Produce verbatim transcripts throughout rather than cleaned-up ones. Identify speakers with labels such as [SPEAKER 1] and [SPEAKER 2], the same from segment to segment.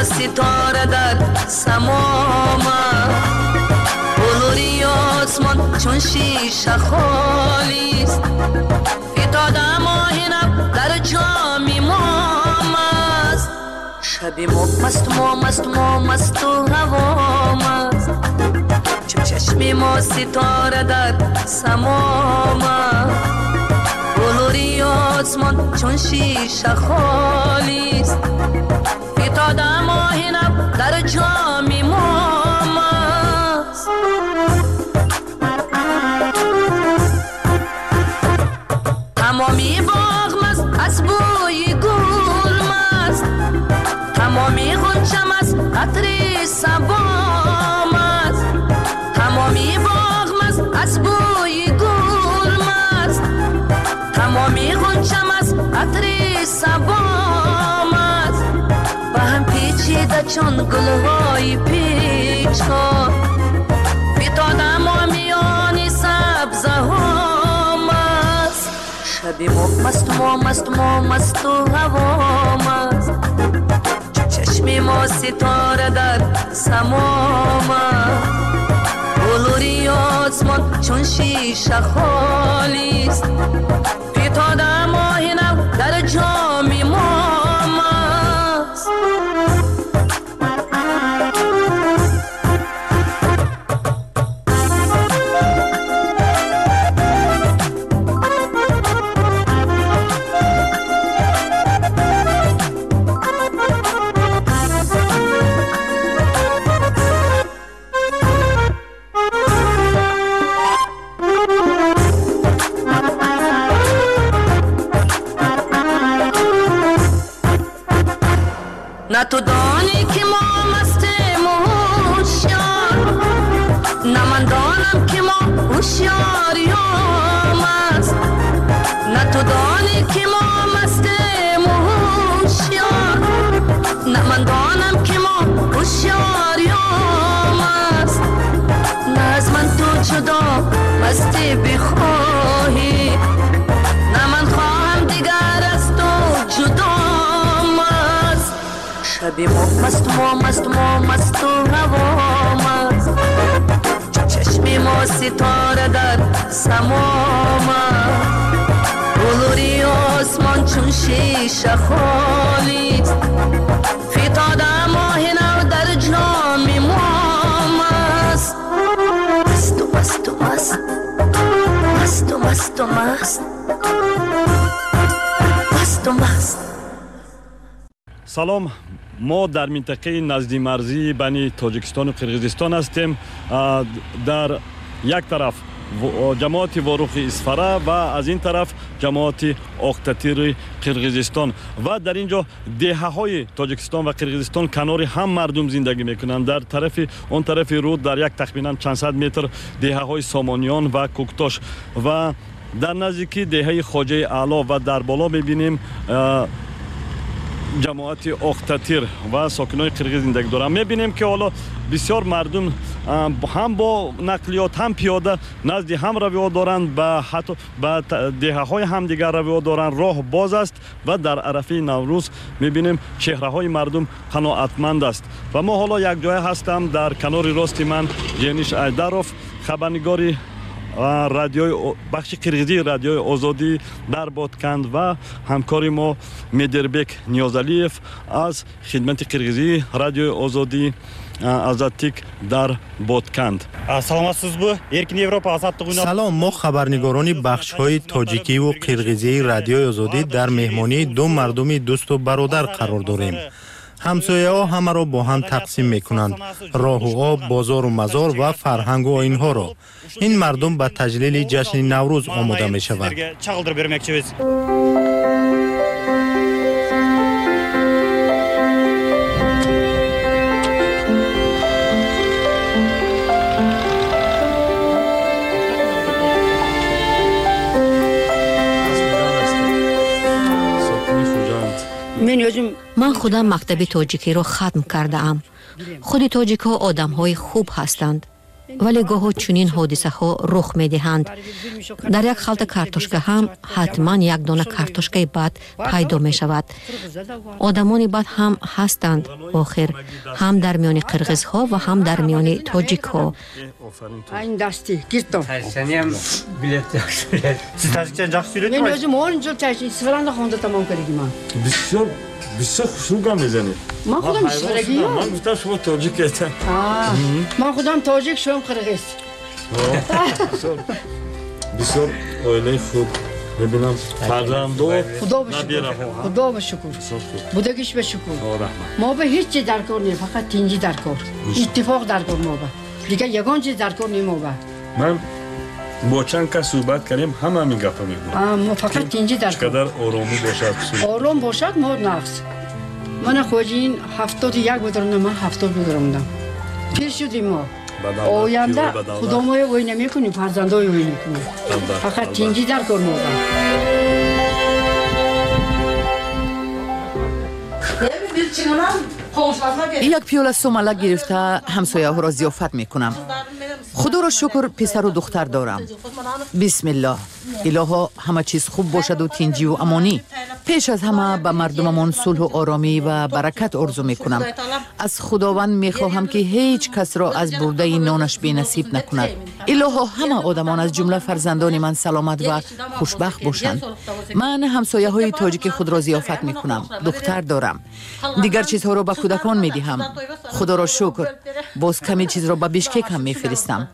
[SPEAKER 1] ما ستاره در سماما بلوری آسمان چون شیشه خالیست فتاده ماهینم در جامی مام است شبی ما مست ما مست ما مست و هوا مست چون چشمی ما ستاره در سماما بلوری آسمان چون شیشه خالیست فتاده ماهینم در جامی مام است تمامی باغ مست از بوی گل مست تمامی غنچه مست عطر صبا مست تمامی باغ مست از بوی گل مست تمامی غنچه مست عطر صبا مست با هم پیچیده چون گلهای پیچ ها فتاده ما میان سبزه ها مست شبی ما مست ما مست ما مست و هوا مست چشمی ما ستاره در سما مست بلوری آسمان چون شیشه خالیست فتاده ماهینم در جامی مام است نه تو دانی که ما مستیم و هوشیار نه من دانم که ما هوشیاریم است نه تو دانی که ما مستیم و هوشیار نه من دانم که ما هوشیاریم است نه از من تو جدا مستی بخواهی نه من خواهم دیگر از تو جدا شبی ما مست ما مست ما مست و هوا مست چشمی ما ستاره در سما مست بلوری آسمان چون شیشه خالیست فتاده ماهینم در جامی ما مست مست و مست و مست مست و مست و مست مست و مست.
[SPEAKER 2] سلام، ما در منطقه نزدی مرزی بین تاجیکستان و قرغیزستان هستیم. در یک طرف جماعت واروخ اسفره و از این طرف جماعت اختتیر قرغیزستان و در اینجا دهه های تاجیکستان و قرغیزستان کنار هم مردم زندگی میکنند. در طرف اون طرف رود در یک تقریبا چند صد متر دهه های سامانیان و کوکتاش و در نزدیکی دهه خواجه اعلی و در بالا میبینیم جماعت اختتیر و ساکنای قرغیز زندگی دارند. میبینیم که حالا بسیار مردم هم با نقلیات هم پیاده نزد هم روی دارند و حتی به دهه های هم دیگر روی دارند. راه باز است و در عرفه نوروز میبینیم چهره های مردم قناعتمند است و ما حالا یک جای هستم در کنار راست من جنیش ایدروف، خبرنگاری رادیوی بخش قرغیزی رادیوی آزادی در بادکند و همکاری ما میدربک نیازعلیف از خدمت قرغیزی رادیوی آزادی آزادتیک در بادکند.
[SPEAKER 3] سلام هستید بو ارکین اروپا آزادتیک.
[SPEAKER 4] سلام، ما خبرنگاران بخش های تاجیکی و قرغیزی رادیوی آزادی در مهمانی دو مردم دوست و برادر قرار داریم. همسایه ها همه را با هم تقسیم می کنند. راه و آب، بازار و مزار و فرهنگ و آیین ها را. این مردم به تجلیل جشن نوروز آماده می شوند.
[SPEAKER 5] من خودم مکتب تاجیکی را ختم کرده ام. خود تاجیک ها آدم های خوب هستند. вале гоҳо чунин ҳодисаҳо рух медиҳанд. дар як халта картошка ҳам ҳатман як дона картошкаи бад пайдо мешавад. одамони бад ҳам ҳастанд охир, ҳам дар миёни қирғизҳо ва ҳам дар миёни тоҷикҳо.
[SPEAKER 6] این دستی گیرتم
[SPEAKER 3] Taşçani ham bilet yaxshi biladi. Siz tashikchani yaxshi
[SPEAKER 6] من
[SPEAKER 3] söyledingiz.
[SPEAKER 6] özüm on yıl taşı sıfıranda konda tamam kırgım ha.
[SPEAKER 2] بسیار بسیار خوشنودم میزنید.
[SPEAKER 6] من خودم sıfıragi yok.
[SPEAKER 2] من گفتم شما تاجیک هستن.
[SPEAKER 6] من خودم تاجیک شوم قرغیز.
[SPEAKER 2] بسیار oile خوب. ببینم فرزندو
[SPEAKER 6] خدا به شکر. خدا به شکر. بودگیش به شکر. ما به هیچ چیز درکار نیم، فقط تینجی درکار. اتفاق درکار ما به. دیگه یگان چیز درکار نیم ما به.
[SPEAKER 2] من با چند کس صحبت کردیم همه همین گپا میگن.
[SPEAKER 6] ما فقط تینجی درکار.
[SPEAKER 2] چقدر آرامی باشد.
[SPEAKER 6] آرام باشد ما نقص. من خودین هفتاد یک بدرم من هفتاد بدرم. پیر شدیم ما. آینده خدا ما وای نمیکنیم، فرزندای وای نمیکنیم. فقط تینجی درکار ما به.
[SPEAKER 7] یک پیاله سومالک گرفته همسایه‌ها را ضیافت میکنم. خدا را شکر پسر و دختر دارم. بسم الله. الها همه چیز خوب باشد و تینجی و امانی. پیش از همه به مردممان صلح و آرامی و برکت آرزو میکنم. از خداوند میخواهم که هیچ کس را از برده نانش بی نصیب نکند. الها همه آدمان از جمله فرزندان من سلامت و خوشبخت باشند. من همسایه های تاجیک خود را ضیافت میکنم. دختر دارم. دیگر چیزها را به کودکان میدهم. خدا را شکر. باز کمی چیز را به بیشکک هم میفرستم.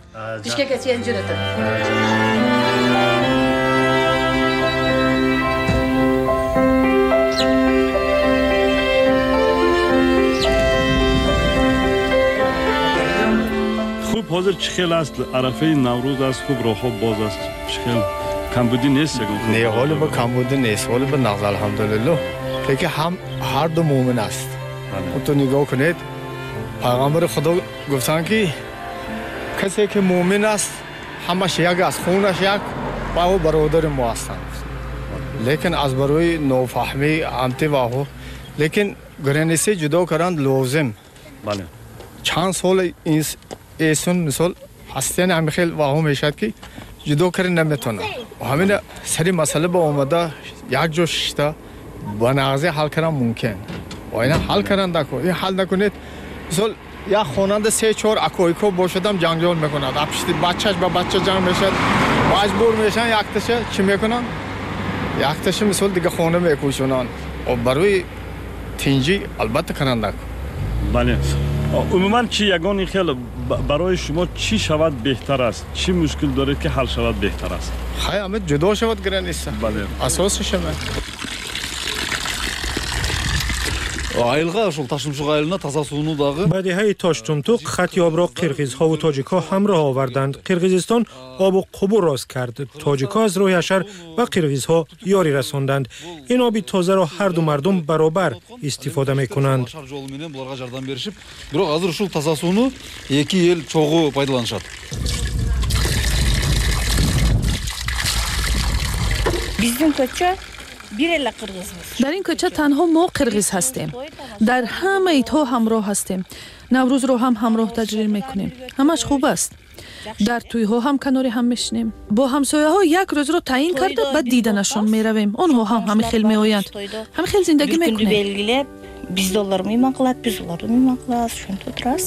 [SPEAKER 2] خوب حاضر چه خیلی است عرفه نوروز است خوب راه ها باز است چه خیلی کمبودی نیست یکم
[SPEAKER 8] نه حالا با کمبودی نیست حالا با نقض الحمدلله که هم هر دو مومن است تو نگاه کنید پیغمبر خدا گفتن که کسی که مومن است همش یک است خونش یک و او برادر ما هستند لیکن از برای نافهمی امتی و هو لیکن گرانیسی جدا کردن لازم
[SPEAKER 2] بله
[SPEAKER 8] چند سال این ایسون مثال هستین همه خیلی واقع میشد که جدا کردن نمیتونه و همین سری مسئله با اومده یک جا شده با نغزی حل کردن ممکن و اینا حل کردن دکو این حل نکنید مثال یک خواننده سه چهار اکویکو باشدم جنگجال میکند اپشتی بچهش با بچه جنگ میشد مجبور میشن یک تشه چی میکنن یک تشه مثال دیگه خونه میکوشونن و برای تینجی البته کنن دکو
[SPEAKER 2] بله عموما چی یگانی خیلی برای شما چی شود بهتر است چی مشکل دارید که حل شود بهتر است
[SPEAKER 8] خیلی همه جدا شود گران نیست
[SPEAKER 2] بله
[SPEAKER 8] اساسش همه
[SPEAKER 9] айылға ошол ташымчук айылына таза сууну дагы
[SPEAKER 4] бадиҳаи тоштумтук хати обро қирғизҳову тоҷикҳо ҳамроҳ оварданд. қирғизистон обу қубур рост кард. тоҷикҳо аз роҳи ҳашар ба қирғизҳо ёрӣ расонданд. ин оби тозаро ҳарду мардум баробар истифода мекунанд.
[SPEAKER 9] жол менен буларга жардам беришип, бирок азыр ушул таза сууну эки эл чогуу пайдаланышат.
[SPEAKER 10] Биздин көчө бир эле кыргызбыз.
[SPEAKER 11] дар ин көча танҳо мо қирғиз ҳастем. дар ҳамаи то ҳамроҳ ҳастем. наврӯзро ҳам ҳамроҳ таҷрил мекунем. ҳамаш хуб аст. дар тӯйҳо ҳам канори ҳам мешинем. бо ҳамсояҳо як рӯзро таъин карда баъд диданашон меравем. онҳо ҳам ҳамихел меоянд. ҳамихел зиндагӣ мекунем.
[SPEAKER 10] белгилеп, бизде олар мейман кылат, биз оларды мейман кылабыз, ошентип отурабыз.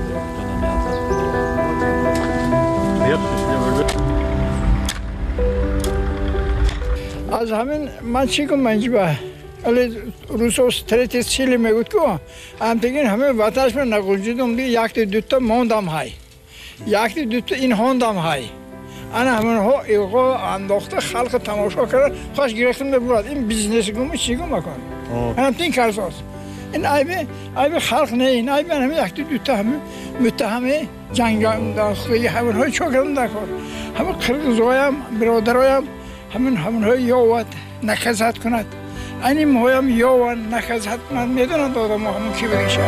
[SPEAKER 12] از همین من چی کنم اینجا ولی روسوس تریت سیلی میگوید که هم دیگه همه وطنش من نگوجیدم دیگه یک دو تا موندم های یک دو تا این هوندم های انا همین ها ایقا انداخته خلق تماشا کرد خواهش گرفتم ببرد این بیزنس گم چی گم مکن هم تین کارساز این عیبه عیبه خلق نه این عیبه همه یک دو تا همه متهمه جنگ داخلی همین های چوکرم دکار همه قرقزایم برادرایم همین همین های یاوت نکزت کند اینی مایم یاوت نکزت کند میدونن دادا ما همون کی بریشه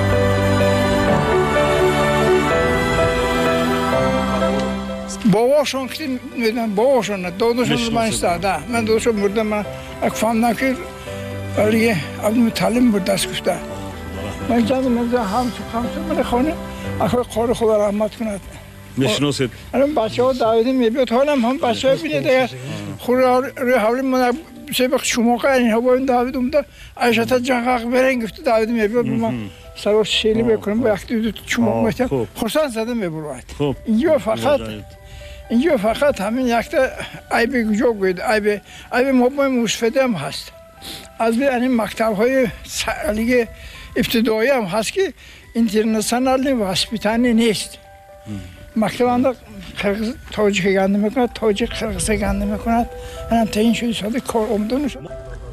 [SPEAKER 12] باباشون که میدونن باباشون داداشون من استاده من داداشون بردم من اکفام نکر ولی ابن تعلیم برد دست گفته من جان من هم هم من خانه اخوی قار خدا رحمت کند
[SPEAKER 2] میشناسید
[SPEAKER 12] الان بچه‌ها دعوتی میبید حالم هم بچه‌ها بینید دیگه خورا روی حوالی من سبق شما قاین هوا این دعوت اومده عایشتا جنگاق برنگ گفت دعوت میبید ما سر شیلی بکنم با یک دو شما میتونم خرسان زدم ببرید اینجا فقط اینجا فقط همین یک تا عیب گوجا گوید عیب عیب مبای مصفده هم هست از این مکتب های لیگ ابتدایی هم هست که اینترنشنال و هسپیتانی نیست مکتب اندر قرقیز تاجیک گنده میکند تاجیک قرقیز گنده میکند من تا این شدی ساده کار اومده نشد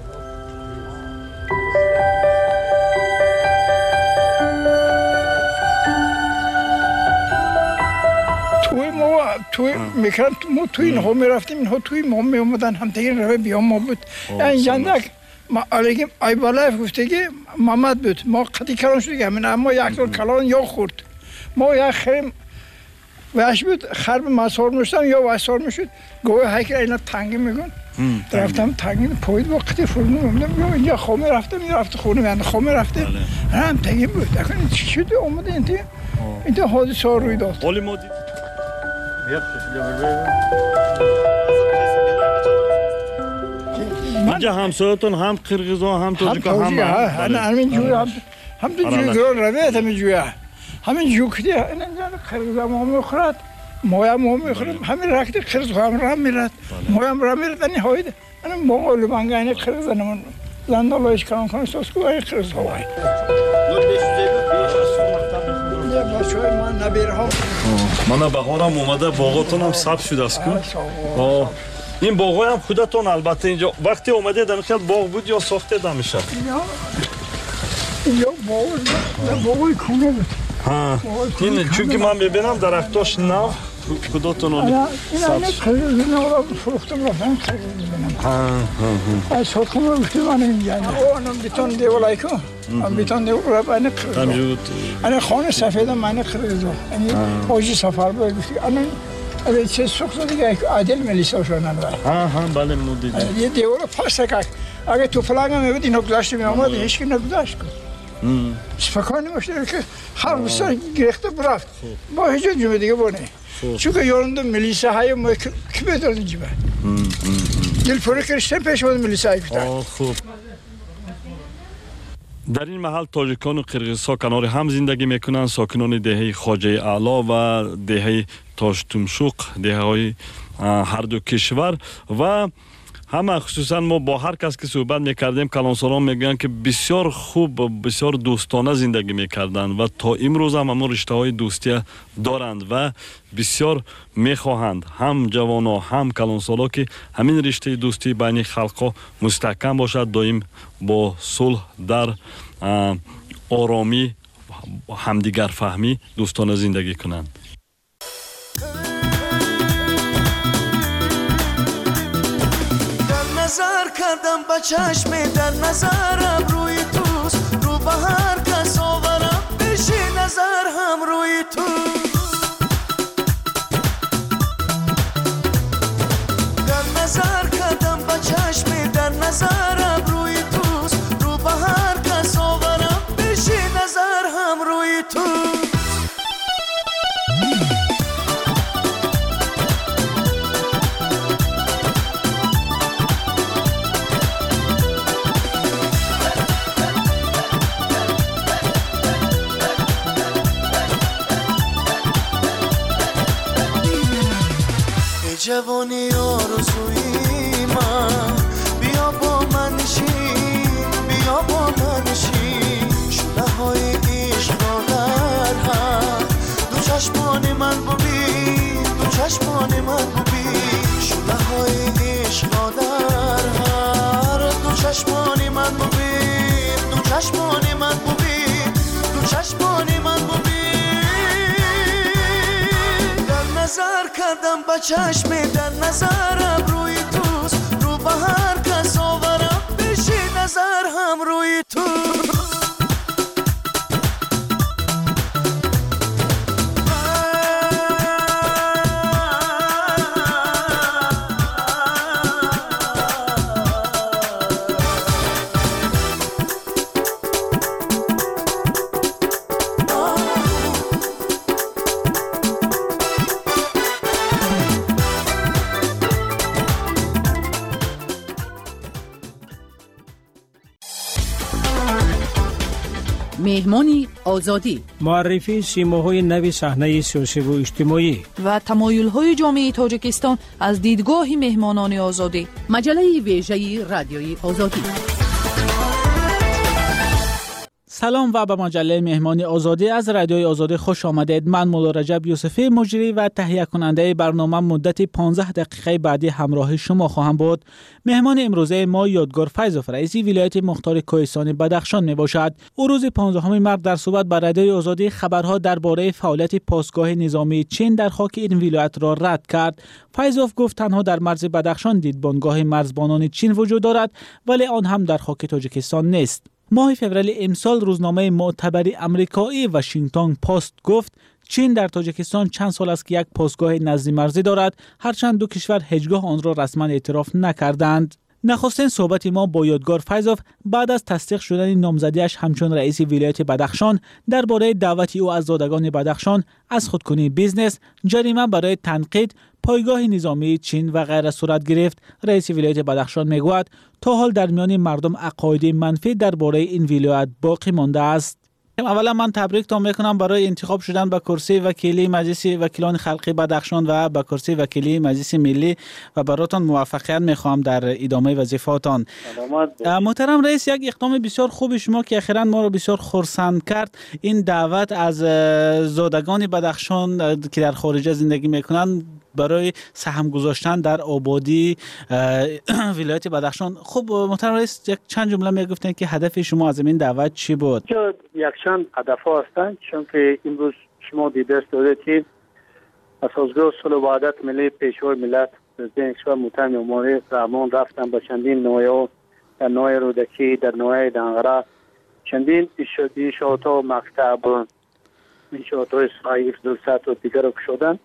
[SPEAKER 12] توی ما توی میکرم ما توی اینها میرفتیم اینها توی ما میومدن هم دیگه روی بیام ما بود این جندک ما علیگیم ای بالای گفته که محمد بود ما قطعی کلان شده همین اما یک دور کلان یا خورد ما یک خریم وش بود خرب مسار میشتم یا وسار میشد گوه هیکل اینا تنگی میگن رفتم تنگی پایید با قطعی فرمون اومدم اینجا خومه رفتم این رفت خونه من خومه رفته هم تنگی بود اکنون چی شده اومده این تیم این تیم حادثه ها روی داد
[SPEAKER 2] اینجا همسایتون هم قرقیزان هم تاجیکا هم
[SPEAKER 12] هم همین جوی هم هم تو جوی گران رویت همین جوی همین جوی کدی این اینجا قرقیزان ما میخورد مایا ما میخورم همین رکتی قرقیز هم رام میرد مایا هم رام میرد این هایده این مقالو بانگه این قرقیزان من زندالایش کنم کنم ساس کو این قرقیز هوای
[SPEAKER 2] مانا بهارم اومده باغاتون هم سبز شده است که این باغای هم خودتون البته اینجا وقتی اومده در خیال باغ بود یا ساخته دمیشه
[SPEAKER 12] یا باغای کونه بود
[SPEAKER 2] این چون که من میبینم درختاش نو خودتون اونی
[SPEAKER 12] سبز این قرقیز نو فروختم رفتم قرقیز بینم از ساختم رو گفتی من اینجا اونم بیتون دیولای که من بیتون دیولای با این قرقیز این خانه سفیدم من قرقیز این حاجی سفر باید گفتی اگه چه سوخت دیگه عادل ملیسا شدن ولی
[SPEAKER 2] ها ها بله مودی
[SPEAKER 12] یه دیوار پاس که اگه تو فلان هم میبود اینو گذاشته میامد هیچ کی نگذاشت کن فکر نمیشه که هر بسیار گرفته برفت با هیچ جمعه دیگه بونه چون که یارنده ملیسا های ما کی بهتر اینجا دل پره کرشتن پیش بود ملیسا های
[SPEAKER 2] گفتن خوب در این محل تاجیکان و قرقیزها کنار هم زندگی میکنند ساکنان دهه خواجه اعلی و دهه تاشتومشوق دهه های هر دو کشور و همه خصوصا ما با هر کس که صحبت میکردیم کلانساران میگن که بسیار خوب بسیار دوستانه زندگی میکردن و تا امروز هم همون رشته های دوستی دارند و بسیار میخواهند هم جوانا هم کلانسارا که همین رشته دوستی بین خلقا مستحکم باشد دائم با صلح در آرامی همدیگر فهمی دوستانه زندگی کنند
[SPEAKER 13] نظر کردم با چشم در نظرم روی توست رو به هر کس آورم بشی نظر هم روی توست در نظر کردم با چشم در نظرم روی توست رو به هر کس آورم بشی نظر هم روی توست جوانی آرزوی من بیا با من نشین بیا با من نشین شده های عشق را در هم دو چشمان من ببین دو چشمان من ببین شده های عشق را در هر دو چشمان من ببین دو چشمان من ببین دو چشمان من ببین نظر کردم با چشم در نظرم روی توست رو به هر کس آورم بشی نظر هم روی توست
[SPEAKER 7] مهمانی آزادی،
[SPEAKER 14] معرفی سیماهای نوی صحنه سیاسی و اجتماعی
[SPEAKER 11] و تمایل‌های جامعه تاجیکستان از دیدگاه مهمانان آزادی.
[SPEAKER 7] مجله ویژه رادیوی آزادی.
[SPEAKER 15] سلام و به مجله مهمانی آزادی از رادیوی آزادی خوش آمدید. من مولا رجب یوسفی مجری و تهیه کننده برنامه مدت پانزده دقیقه بعدی همراه شما خواهم بود. مهمان امروزه ما یادگار فیضوف رئیس ولایت مختار کوهستان بدخشان می باشد. او روز پانزدهم مارس در صحبت با رادیوی آزادی خبرها درباره فعالیت پاسگاه نظامی چین در خاک این ولایت را رد کرد. فیضوف گفت تنها در مرز بدخشان دیدبانگاه مرزبانان چین وجود دارد ولی آن هم در خاک تاجیکستان نیست. ماه فوریه امسال روزنامه معتبری آمریکایی واشنگتن پست گفت چین در تاجیکستان چند سال است که یک پاسگاه نزدی مرزی دارد، هرچند دو کشور هیچگاه آن را رسما اعتراف نکردند. نخستین صحبت ما با یادگار فیضوف بعد از تصدیق شدن نامزدیش همچون رئیس ولایت بدخشان درباره دعوت او از زادگان بدخشان از خودکنی بیزنس، جریمه برای تنقید، پایگاه نظامی چین و غیره صورت گرفت. رئیس ولایت بدخشان میگوید تا حال در میان مردم عقاید منفی درباره این ولایت باقی مانده است. اولا من تبریکتان میکنم برای انتخاب شدن به کرسی وکیلی مجلس وکیلان خلقی بدخشان و به کرسی وکیلی مجلس ملی و براتون موفقیت میخوام در ادامه وظیفه‌تان. محترم رئیس، یک اقدام بسیار خوب شما که اخیراً ما رو بسیار خرسند کرد، این دعوت از زادگان بدخشان که در خارج زندگی میکنن برای سهم گذاشتن در آبادی ولایت بدخشان. خب محترم رئیس، یک چند جمله میگفتن که هدف شما از این دعوت چی بود؟
[SPEAKER 16] یک چند هدف هستند، چون که امروز شما دیده دارید که اساسگاه صلح و وحدت ملی پیشوای ملت پرزیدنت کشور محترم امامی رحمان رفتن به چندین نوعه در نوعه رودکی، در نوعه دنغره، چندین انشاءات و مکتب، انشاءات های صحیح درست و دیگر رو کشودن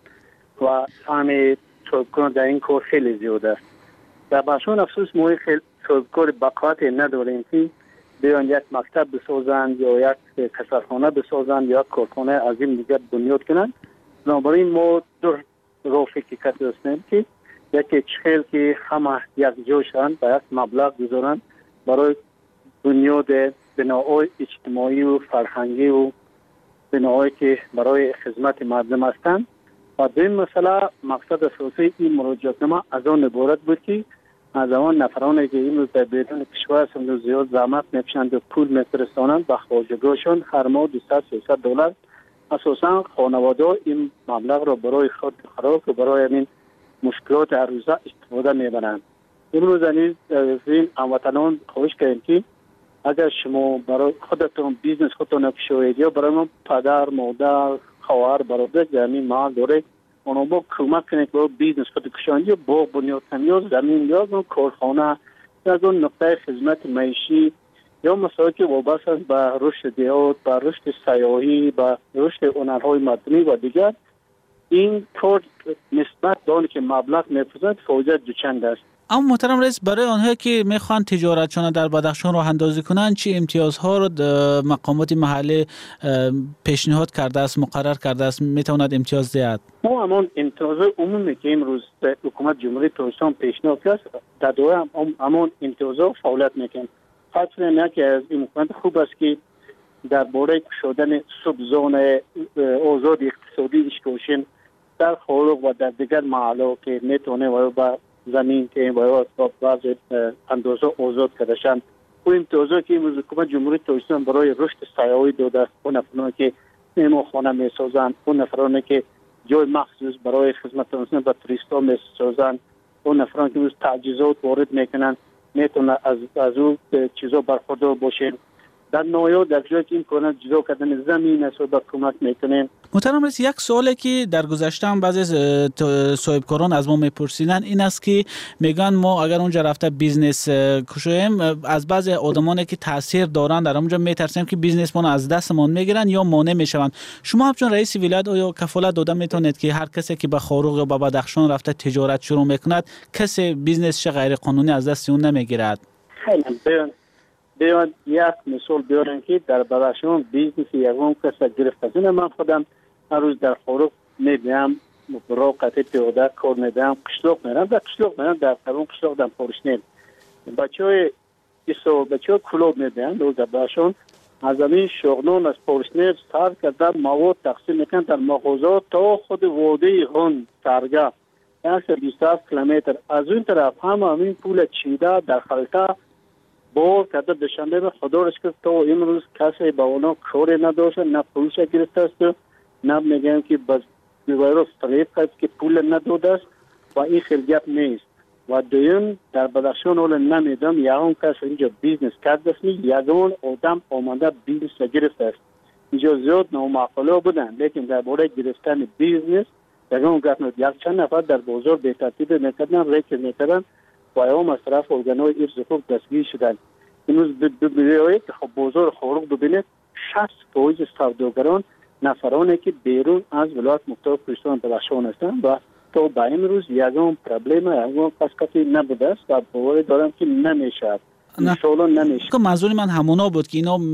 [SPEAKER 16] و سهم صاحبکار در این کار خیلی زیاد است. در بدخشان افسوس ما خیلی صاحبکار بقایت نداریم که بیان یک مکتب بسازند یا یک کسرخانه بسازند یا یک کارخانه عظیم دیگر بنیاد کنند. بنابراین ما دو راه فکر کرده هستیم که یکی چخیل که همه یک جا شوند و یک مبلغ بذارند برای بنیاد بناهای اجتماعی و فرهنگی و بناهایی که برای خدمت مردم هستند. و دویم مسئله مقصد اساسی این مراجعتنامه از آن عبارت بود که از آن نفرانی که این روز در بیرون کشور هستند زیاد زحمت میکشند و پول میفرستانند به خواجگاهشان هر ماه دویست سیصد دلار اساسا خانواده این مبلغ را برای خود خوراک و برای این مشکلات هر روزه استفاده میبرند. امروز از این هموطنان خواهش کردیم که اگر شما برای خودتون بیزنس خودتون بشوید یا برای من پدر مادر خواهر برادر در این محل داره اونو با کمک کنید با بیزنس خود کشاندی یا باغ بنیاد کنید یا زمین یا کارخانه یا اون نقطه خدمت معیشی یا مسائلی که وابسته است به رشد دیهات، به رشد سیاحی، به رشد هنرهای مدنی و دیگر، این کار نسبت به آنی که مبلغ می‌فرستند فایده دوچند است.
[SPEAKER 15] اما محترم رئیس، برای آنها که میخوان تجارتشان در بدخشان راه اندازی کنند چه امتیازها رو مقامات محلی پیشنهاد کرده است، مقرر کرده است، میتواند امتیاز دهد؟
[SPEAKER 16] ما همون امتیاز عمومی که امروز حکومت جمهوری تاجیکستان پیشنهاد کرد در دوره هم همون امتیازها فعالیت میکنند. خاطر اینه که از این حکومت خوب است که درباره شدن سبزون آزاد اقتصادی اشکوشن در خارج و در دیگر محلات که میتونه و با زمین که باید با بعض اندازه آزاد کردشن و امتیازها که امروز حکومت جمهوری تاجیکستان برای رشد سیاحی داده است، اون نفرانی که مهمانخانه میسازند، اون نفرانی که جای مخصوص برای خدمت رساندن به توریستا میسازند، اون نفرانی که امروز تجهیزات وارد میکنن میتونه از از اون چیزا برخوردار باشن. در نویا در جایی که این کنند جدا کردن زمین است و با کمک میکنیم.
[SPEAKER 15] محترم رئیس، یک سوالی که در گذشته هم بعضی صاحبکاران از ما میپرسیدن این است که میگن ما اگر اونجا رفته بیزنس کشویم از بعضی آدمانی که تاثیر دارن در اونجا میترسیم که بیزنس ما از دستمون میگیرن یا مانع میشوند. شما همچون رئیس ولایت آیا کفالت داده میتونید که هر کسی که به خاروق یا به بدخشان رفته تجارت شروع میکند کسی بیزنسش غیر قانونی از دست اون نمیگیرد؟
[SPEAKER 16] خیلی بیان یک مثال بیارن که در بدخشان بیزنس یکم کس گرفت از این من خودم هر روز در خاروق میبینم برای قطع پیاده کار میدم، قشلاق میرم در قشلاق میرم در قرون قشلاق دم پارشنیم بچه های ایسا بچه های کلوب میبینم در بدخشان از این شغلان از پورشنر سر کرده مواد تقسیم میکنن در مغازات تا خود وادی غن سرگاه یک بیست و هفت کیلومتر. از اون طرف هم همین پول چیده در خلطه بار کرده دشنبه به خدا رش کرد تا امروز کسی با اونا کاری نداشته، نه پولش گرفته است، نه میگن که بس بیوایرو فریب کرد که پول نداده است و این خیلیت نیست. و دویم در بدخشان اول نمیدم یکون کس اینجا بیزنس کرده است، یکون آدم آمده بیزنس گرفته است. اینجا زیاد نامعقوله بودن، لیکن در باره گرفتن بیزنس یکون گفتند یک چند نفر در بازار به ترتیب میکردن، ریکل میکردن و ایام از طرف ارگانهای ارز خوب دستگیر شدن. امروز ببینید که خب بازار خارق ببینید شصت فیصد سوداگران نفرانی که بیرون از ولایت مختار کوهستان بدخشان هستند و تا به امروز یکم پرابلم یکم کسی نبوده است و باور دارم که نمیشه. انشالله نمیشه.
[SPEAKER 15] که منظور من همونا بود که اینا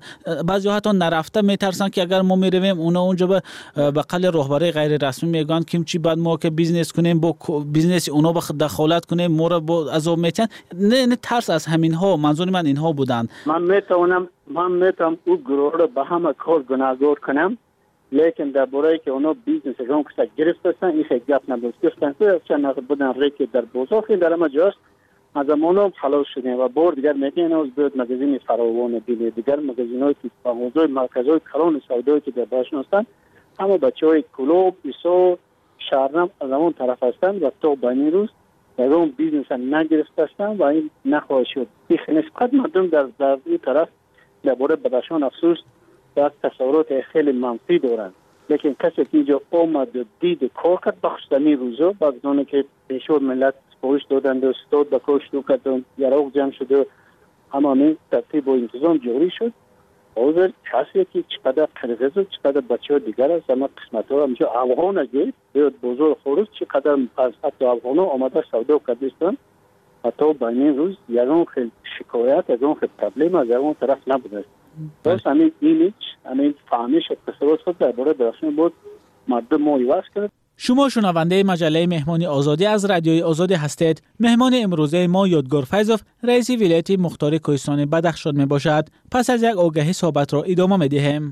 [SPEAKER 15] بعضی حتی نرفته میترسن که اگر ما میرویم اونا اونجا به بقل رهبری غیر رسمی میگن که چی بعد ما که بیزنس کنیم با بیزنس اونا به دخالت کنیم ما رو با عذاب میتن. نه نه ترس از همین ها. منظور من اینها بودن.
[SPEAKER 16] من میتونم من میتونم او گروه رو به همه کار گناهگار کنم، لیکن در باره که اونا بیزنس اگرام کسا گرفتن این خیلی گپ نبود گفتن که چند بودن ریکی در بازار خیلی در همه جاست از امانو خلاص شدیم و بار دیگر میگن از بیاد مگزین فراوان دیگه دیگر مگزین های که موضوع مرکز های کلان سودایی که در باشن هستن همه بچه های کلوب ایسو شهرنم از همون طرف هستن و تا بانی روز در اون بیزنس نگرفته هستن و این نخواهد شد. این نسبت مردم در در این طرف در باره بدخشان افسوس در تصورات خیلی منفی دارن، لیکن کسی که اینجا آمد و دید کار کرد بخشتنی روزا بعد از اونه که پیشور ملت سپورش دادند و ستاد به کار شروع کرد و یراق جمع شد و همه ترتیب و انتظام جوری شد. حاضر کسی که چقدر قرغز و چقدر بچه ها دیگر است همه قسمت ها همچه افغان اگه بیاد بزرگ خروج چقدر از حتی افغان ها آمده سودا کردستان حتی با این روز یکون خیلی شکایت یکون خیلی پرابلم از یکون طرف نبوده است. بس همین ایمیج همین فهمیش اتصالات خود در باره درشون بود مردم ما ایواز کرد.
[SPEAKER 15] شما شنونده مجله مهمانی آزادی از رادیوی آزادی هستید. مهمان امروزه ما یادگار فیضوف رئیس ولایت مختار کوهستان بدخشان می باشد. پس از یک آگهی صحبت را ادامه می دهیم.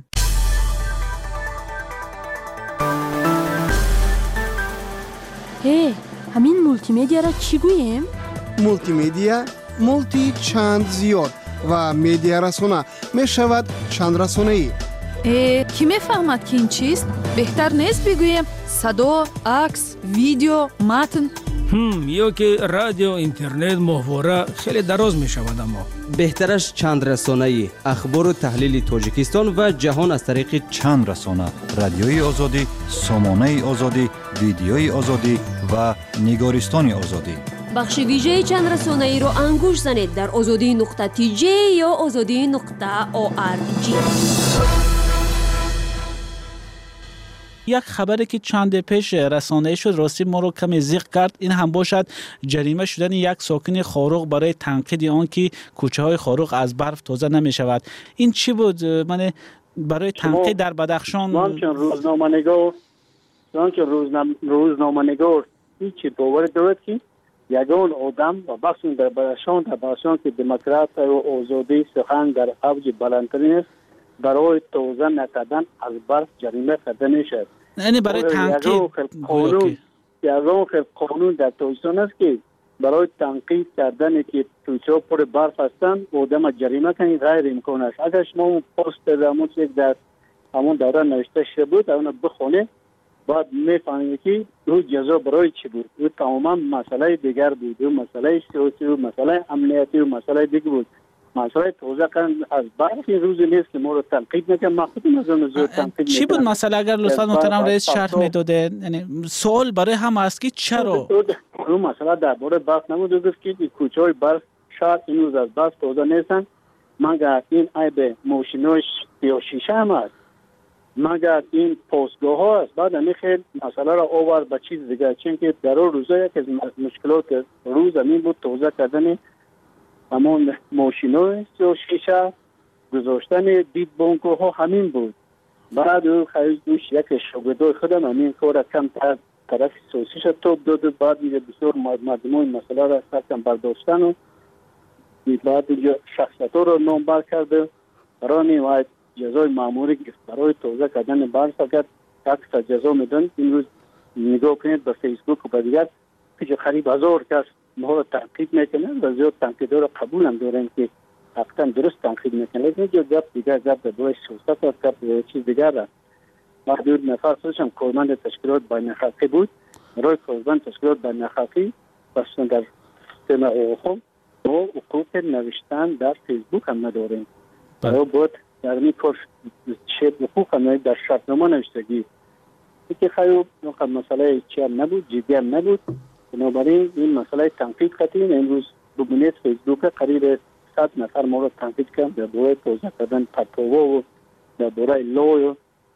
[SPEAKER 17] هی همین مولتی میدیا را چی گوییم؟
[SPEAKER 18] مولتی میدیا مولتی چند زیاد و میدیا رسانه می شود چند رسانه ای.
[SPEAKER 11] کی میفهمد که این چیست؟ بهتر نیست بگویم صدا، عکس، ویدیو، متن؟
[SPEAKER 14] هم یا که رادیو، اینترنت، محوره خیلی دراز می شود. اما
[SPEAKER 19] بهترش چند رسانه ای اخبار و تحلیل تاجیکستان و جهان از طریق
[SPEAKER 20] چند رسانه: رادیوی آزادی، سامانه آزادی، ویدیوی آزادی و نگارستان آزادی.
[SPEAKER 21] بخش ویژه چند رسانه ای رو انگوش زنید در آزادی نقطه تی جی یا آزادی نقطه او آر جی.
[SPEAKER 15] یک خبری که چند پیش رسانه شد راستی ما رو کمی زیق کرد. این هم باشد جریمه شدن یک ساکن خاروق برای تنقید آن که کوچه های خاروق از برف تازه نمی شود. این چی بود؟ من برای تنقید در بدخشان
[SPEAKER 16] من چون روزنامه نگار من چون روزنامه نگار هیچی باور دارد که یگان آدم و بخشون در بدخشان در بدخشان که دموکرات و آزادی سخن در اوج بلندترین است برای توزیع نکردن از برف جریمه کرده میشد.
[SPEAKER 15] یعنی برای تنقید
[SPEAKER 16] قانون یگان خیلی قانون در تویستان است که برای تنقید کردن که تویچه پر برف هستند آدم جریمه کنید غیر امکان است. اگر شما اون پست در همون چیز در همون دوره نوشته شده بود اون بخونه بعد میفهمید که او جزا برای چی بود. او تماما مسئله دیگر بود. او مسئله سیاسی و مسئله امنیتی و مسئله دیگر بود. مسئله توزیع کردن از برف این روزی نیست که ما رو تنقید نکنم. من خودم از اون زود تنقید
[SPEAKER 15] چی بود مسئله؟ اگر لطفا محترم رئیس شرح میداده. یعنی سوال برای هم است که چرا
[SPEAKER 16] اون مسئله درباره برف نبود. گفت که کوچه های برف شاید این روز از برف توزیع نیستن مگر این عیب ماشیناش یا شیشه هم است مگر این پستگاه ها است. بعد همین خیلی مسئله را آورد به چیز دیگر چون که در اون روزا یک از مشکلات روز همین بود توزیع کردن همون ماشینای و شیشه گذاشتن دید بانکو ها همین بود. بعد او خیلی دوش یک شاگردای خودم همین کار کم تر طرف سوسیش توب داد. بعد میگه بسیار مردم های مسئله را سرکم برداشتن و بعد اینجا شخصیت ها را نامبر کرده برای میواید جزای ماموری برای توضیح کردن بار فقط یک جزا میدن. امروز نگاه کنید به فیسبوک و به دیگر که قریب هزار کس ما رو تنقید میکنه و زیاد تنقیدها رو قبول هم دارن که حقیقتا درست تنقید میکنه، لیکن جو گپ دیگر گپ به دوی سیاست و گپ چیز دیگر است. محدود نفر خودشم کارمند تشکیلات بین الخلقی بود. برای کارمند تشکیلات بین الخلقی بسیار در سیستم حقوق و حقوق نوشتن در فیسبوک هم نداریم. برای بود در این کار شد حقوق هم در شرطنامه نوشتگی که خیلی مسئله چی هم نبود، جدی هم نبود. بنابراین این مسئله تنقید کردیم. امروز ببینید فیسبوک قریب صد نفر ما رو تنقید کردن در دوره توضیح کردن پتووا و در دوره لو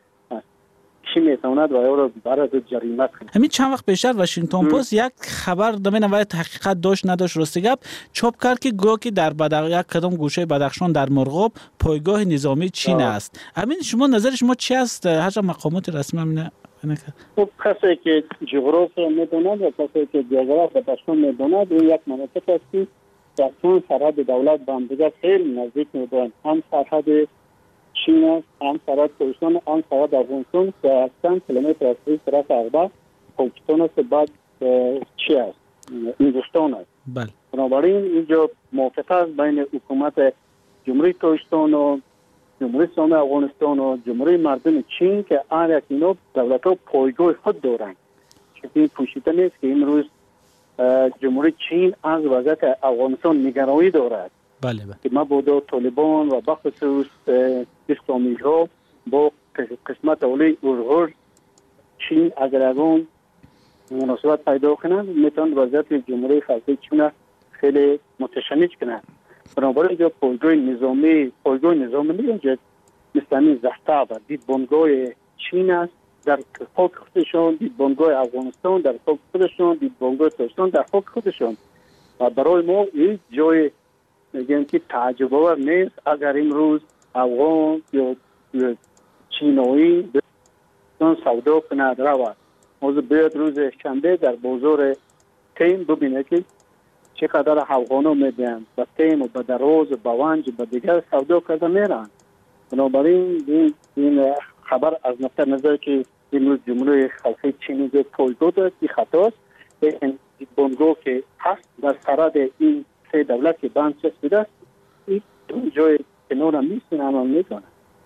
[SPEAKER 16] چی میتواند و یا رو برای جریمه کنید.
[SPEAKER 15] همین چند وقت پیشتر واشنگتن پست یک خبر دمین اول تحقیقات داشت نداشت راستی گپ چاپ کرد که گویا که در بدخ یک کدام گوشه بدخشان در مرغاب پایگاه نظامی چین است. همین شما نظر شما چی است؟ هر مقامات رسمی همینه
[SPEAKER 16] خب کسی که جغرافیا میدوند و کسی که جغرافیا بدخشان میدوند این یک مناطق است که در چون سرحد دولت با هم دیگر خیلی نزدیک میدوند. هم سرحد چین است، هم سرحد کردستان، هم سرحد افغانستان که چند کیلومتر از این طرف عقبه پاکستان است، بعد چی است؟ هندوستان است.
[SPEAKER 15] بله.
[SPEAKER 16] بنابراین اینجا موافقت است بین حکومت جمهوری کردستان و جمهوری اسلامی افغانستان و جمهوری مردم چین که هر یک اینا دولت‌ها پایگاه خود دارند. چون این پوشیده نیست که امروز جمهوری چین از وضعیت افغانستان نگرانی دارد.
[SPEAKER 15] بله بله.
[SPEAKER 16] که مبادا طالبان و بخصوص اسلامی ها با قسمت اولی اورغور چین اگر اون مناسبت پیدا کنند میتوان وضعیت جمهوری خلقی چین خیلی متشنج کنند. بنابراین اینجا پایگاه نظامی پایگاه نظامی اینجا مثل زحتا و دیدبانگاه چین است در خاک خودشان، دیدبانگاه افغانستان در خاک خودشان، دیدبانگاه تاجیکستان در خاک خودشان. و برای ما این جای میگن که تعجب آور نیست اگر امروز افغان یا چینایی بسیار سودا کند رود. موضوع بیاد روز شنبه در بازار تیم ببینه که چقدر افغانا میدن با تیم و با دراز و با ونج و با دیگر سودا کرده میرن. بنابراین این, این خبر از نقطه نظر که امروز جمهوری خلقی چینی جو پایگاه دارد این خطاست. این بانگاه که هست در سرحد این سه دولت که بند چسبیده است این جای کنار هم نیست این عمل میکنه.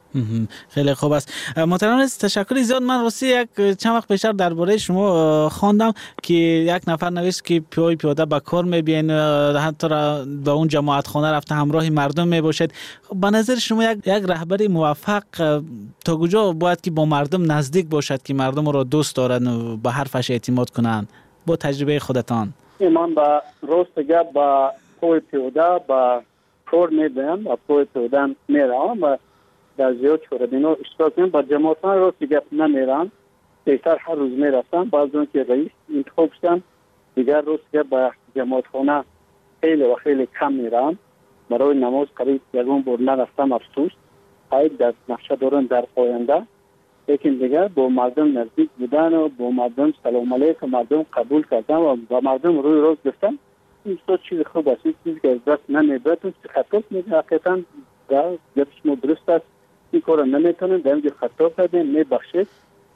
[SPEAKER 15] خیلی خوب است. محترم رئیس تشکر زیاد. من راستی یک چند وقت پیشتر درباره شما خواندم که یک نفر نوشت که پیاده پیاده به کار میبین حتی به اون جماعت خانه رفته همراه مردم میباشد. به نظر شما یک یک رهبر موفق تا کجا باید که با مردم نزدیک باشد که مردم را دوست دارن و به حرفش اعتماد کنند با تجربه خودتان؟
[SPEAKER 16] من با راست گپ با پای پیاده با کار میبینم و پای پیاده میرم و در زیاد چوربینا اشتراک میکنم. با جماعتان راستی گپ نمیرم، بیشتر هر روز میرفتم. بعضی که رئیس انتخاب شدم دیگر روز گپ با جماعتخانه خیلی و خیلی کم میرم. برای نماز قریب یکون بار نرفتم افسوس. باید در نقشه دارن در آینده، لیکن دیگر با مردم نزدیک بودن و با مردم سلام علیکم مردم قبول کردن و با مردم روی روز گفتن این تو چیز خوب است. چیزی که از دست نمیبرد تو خطا میده. حقیقتا در گپ شما درست است. این کار نمیتونن در اینجا خطا کردن میبخشید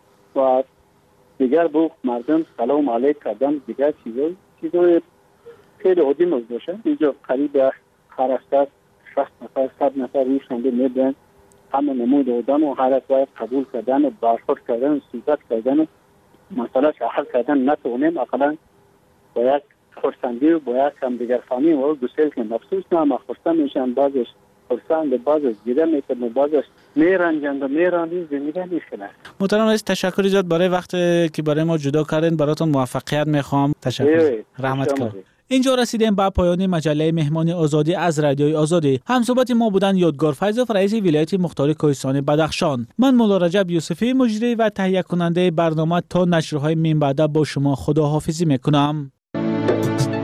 [SPEAKER 16] و دیگر با مردم سلام علیک کردن دیگر چیزای چیزای خیلی عادی موضوعه. اینجا قریب هشتصد شصت نفر صد نفر روشنده میدن همه نمود آدم و هر باید قبول کردن و برخورد کردن و صحبت کردن و مسئله حل کردن نتونیم. اقلا با یک خرسندی و با یک هم دیگر فهمی و گسیل که مفسوس نه اما خرسند میشن بعضش خرسند بعضش گیره میکنن و بعضش میرنجند و میرانید زندگی میخنه.
[SPEAKER 15] محترم رئیس تشکر زیاد برای وقت که برای ما جدا کردین. براتون موفقیت میخوام. تشکر. رحمت کنم. اینجا رسیدیم به پایان مجله مهمان آزادی از رادیوی آزادی. همصحبت ما بودن یادگار فیضوف رئیس ولایت مختار کوهستان بدخشان. من مولا رجب یوسفی مجری و تهیه کننده برنامه تا نشرهای من بعد با شما خداحافظی میکنم.